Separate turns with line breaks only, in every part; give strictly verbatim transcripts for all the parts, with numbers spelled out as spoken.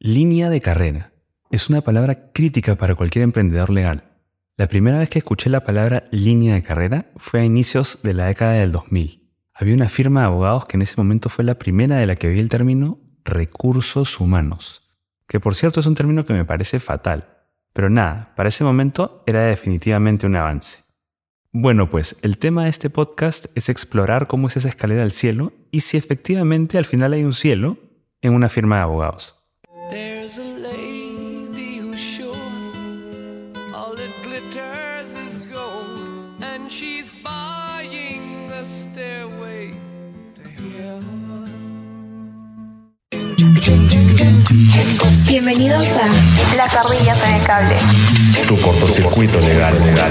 Línea de carrera. Es una palabra crítica para cualquier emprendedor legal. La primera vez que escuché la palabra línea de carrera fue a inicios de la década del dos mil. Había una firma de abogados que en ese momento fue la primera de la que oí el término recursos humanos, que por cierto es un término que me parece fatal. Pero nada, para ese momento era definitivamente un avance. Bueno, pues el tema de este podcast es explorar cómo es esa escalera al cielo y si efectivamente al final hay un cielo en una firma de abogados.
There's a lady who's sure all it glitters is gold, and she's buying the stairway to heaven.
Bienvenidos a Las Ardillas en el Cable.
Tu cortocircuito legal, legal.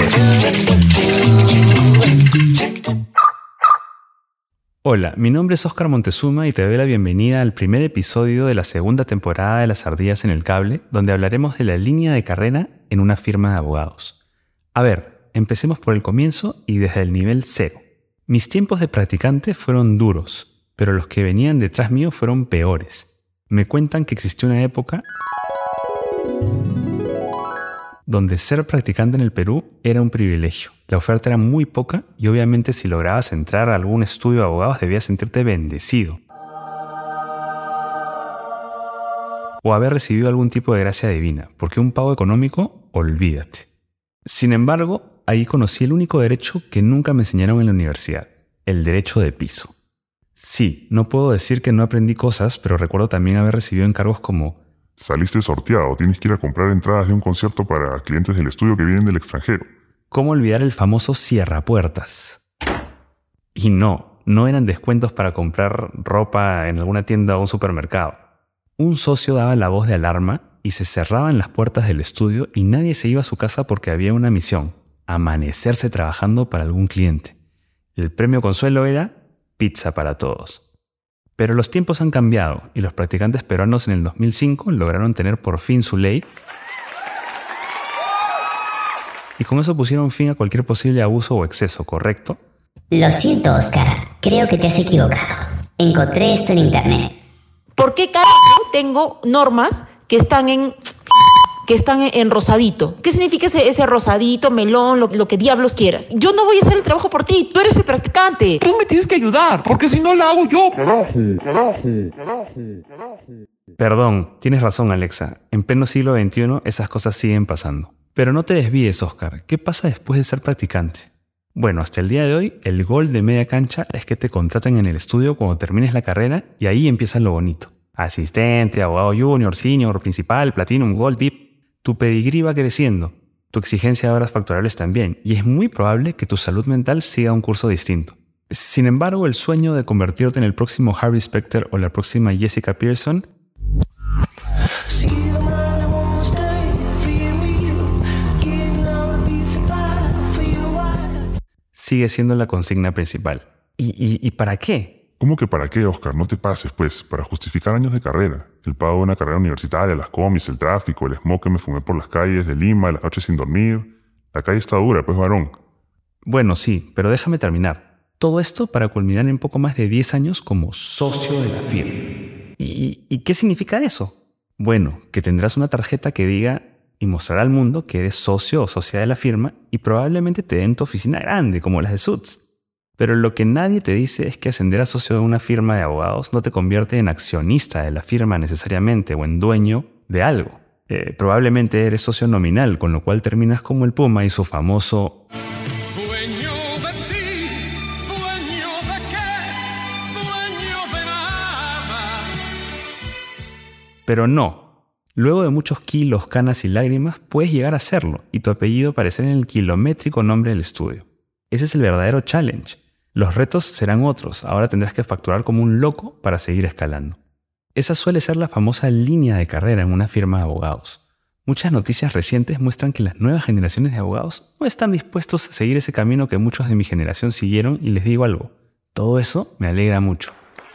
Hola, mi nombre es Oscar Montezuma y te doy la bienvenida al primer episodio de la segunda temporada de Las Ardillas en el Cable, donde hablaremos de la línea de carrera en una firma de abogados. A ver, empecemos por el comienzo y desde el nivel cero. Mis tiempos de practicante fueron duros, pero los que venían detrás mío fueron peores. Me cuentan que existió una época donde ser practicante en el Perú era un privilegio. La oferta era muy poca y obviamente si lograbas entrar a algún estudio de abogados debías sentirte bendecido. O haber recibido algún tipo de gracia divina, porque un pago económico, olvídate. Sin embargo, ahí conocí el único derecho que nunca me enseñaron en la universidad, el derecho de piso. Sí, no puedo decir que no aprendí cosas, pero recuerdo también haber recibido encargos como:
saliste sorteado, tienes que ir a comprar entradas de un concierto para clientes del estudio que vienen del extranjero.
¿Cómo olvidar el famoso cierrapuertas? Y no, no eran descuentos para comprar ropa en alguna tienda o un supermercado. Un socio daba la voz de alarma y se cerraban las puertas del estudio y nadie se iba a su casa porque había una misión: amanecerse trabajando para algún cliente. El premio consuelo era pizza para todos. Pero los tiempos han cambiado y los practicantes peruanos en el dos mil cinco lograron tener por fin su ley. Y con eso pusieron fin a cualquier posible abuso o exceso, ¿correcto?
Lo siento, Oscar. Creo que te has equivocado. Encontré esto en internet.
¿Por qué carajo tengo normas que están en que están en rosadito? ¿Qué significa ese, ese rosadito, melón, lo, lo que diablos quieras? Yo no voy a hacer el trabajo por ti. Tú eres el practicante.
Tú me tienes que ayudar, porque si no la hago yo.
Perdón, tienes razón, Alexa. En pleno siglo veintiuno esas cosas siguen pasando. Pero no te desvíes, Oscar. ¿Qué pasa después de ser practicante? Bueno, hasta el día de hoy, el gol de media cancha es que te contraten en el estudio cuando termines la carrera y ahí empieza lo bonito. Asistente, abogado junior, senior, principal, platinum, gold, V I P. Tu pedigrí va creciendo. Tu exigencia de horas facturables también. Y es muy probable que tu salud mental siga un curso distinto. Sin embargo, el sueño de convertirte en el próximo Harvey Specter o la próxima Jessica Pearson sigue siendo la consigna principal. ¿Y, y, y para qué?
¿Cómo que para qué, Oscar? No te pases, pues. Para justificar años de carrera. El pago de una carrera universitaria, las comis, el tráfico, el smog que me fumé por las calles de Lima, las noches sin dormir. La calle está dura, pues, varón.
Bueno, sí, pero déjame terminar. Todo esto para culminar en poco más de diez años como socio de la firma. ¿Y, y qué significa eso? Bueno, que tendrás una tarjeta que diga y mostrará al mundo que eres socio o socia de la firma y probablemente te den tu oficina grande, como las de Suits. Pero lo que nadie te dice es que ascender a socio de una firma de abogados no te convierte en accionista de la firma necesariamente o en dueño de algo. Eh, probablemente eres socio nominal, con lo cual terminas como el Puma y su famoso
Dueño de ti, dueño de qué, dueño de nada.
Pero no. Luego de muchos kilos, canas y lágrimas, puedes llegar a serlo y tu apellido aparecer en el kilométrico nombre del estudio. Ese es el verdadero challenge. Los retos serán otros. Ahora tendrás que facturar como un loco para seguir escalando. Esa suele ser la famosa línea de carrera en una firma de abogados. Muchas noticias recientes muestran que las nuevas generaciones de abogados no están dispuestos a seguir ese camino que muchos de mi generación siguieron y les digo algo. Todo eso me alegra mucho.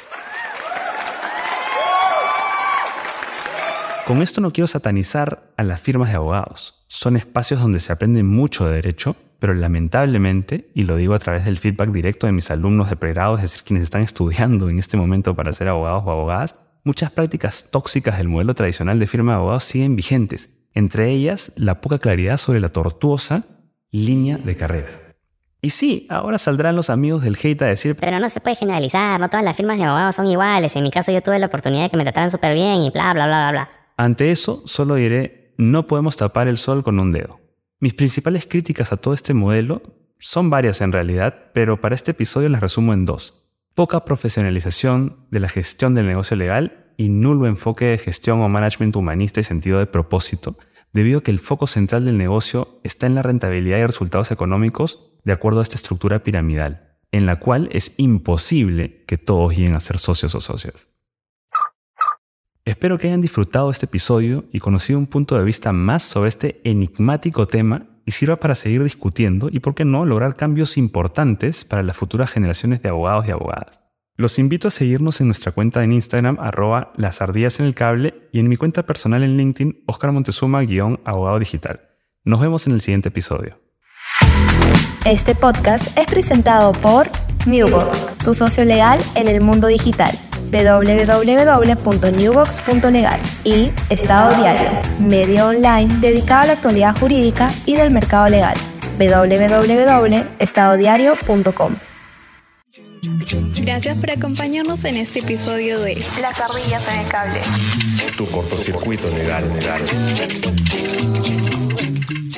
Con esto no quiero satanizar a las firmas de abogados. Son espacios donde se aprende mucho de derecho, pero lamentablemente, y lo digo a través del feedback directo de mis alumnos de pregrado, es decir, quienes están estudiando en este momento para ser abogados o abogadas, muchas prácticas tóxicas del modelo tradicional de firma de abogados siguen vigentes, entre ellas la poca claridad sobre la tortuosa línea de carrera. Y sí, ahora saldrán los amigos del hate a decir:
pero no se puede generalizar, no todas las firmas de abogados son iguales. En mi caso yo tuve la oportunidad de que me trataran súper bien y bla, bla, bla, bla, bla.
Ante eso, solo diré: no podemos tapar el sol con un dedo. Mis principales críticas a todo este modelo son varias en realidad, pero para este episodio las resumo en dos. Poca profesionalización de la gestión del negocio legal y nulo enfoque de gestión o management humanista y sentido de propósito, debido a que el foco central del negocio está en la rentabilidad y resultados económicos de acuerdo a esta estructura piramidal, en la cual es imposible que todos lleguen a ser socios o socias. Espero que hayan disfrutado este episodio y conocido un punto de vista más sobre este enigmático tema y sirva para seguir discutiendo y, por qué no, lograr cambios importantes para las futuras generaciones de abogados y abogadas. Los invito a seguirnos en nuestra cuenta en Instagram, arroba las ardillas en el cable, y en mi cuenta personal en LinkedIn, Oscar Montezuma, guión abogado digital. Nos vemos en el siguiente episodio.
Este podcast es presentado por Newbox, tu socio legal en el mundo digital, doble u doble u doble u punto newbox punto legal, y Estado Diario, medio online dedicado a la actualidad jurídica y del mercado legal, doble u doble u doble u punto estado diario punto com.
Gracias por acompañarnos en este episodio de
Las ardillas en el cable.
Tu cortocircuito legal, legal.